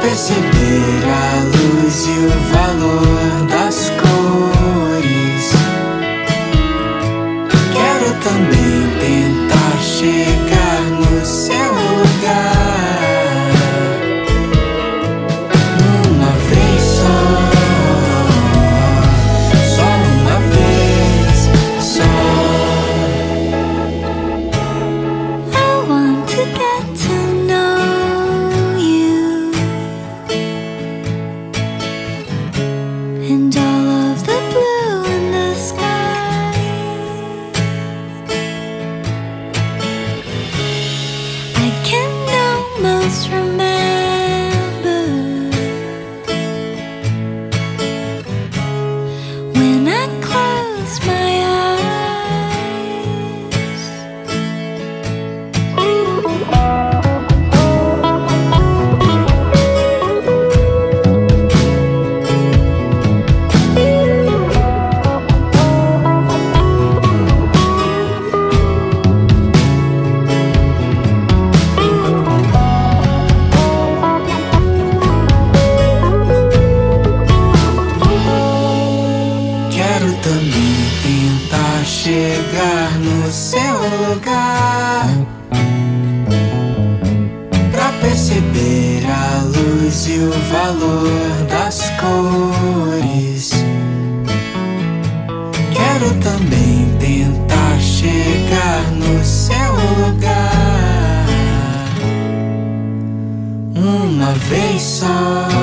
perceber a luz e o valor das cores. Quero também tentar chegar no seu lugar, uma vez só uma vez só. I want to get to know you and all of the blue in the sky. I can almost remember when I close my eyes. Quero também tentar chegar no seu lugar, pra perceber a luz e o valor das cores. Quero também tentar chegar no seu lugar, uma vez só.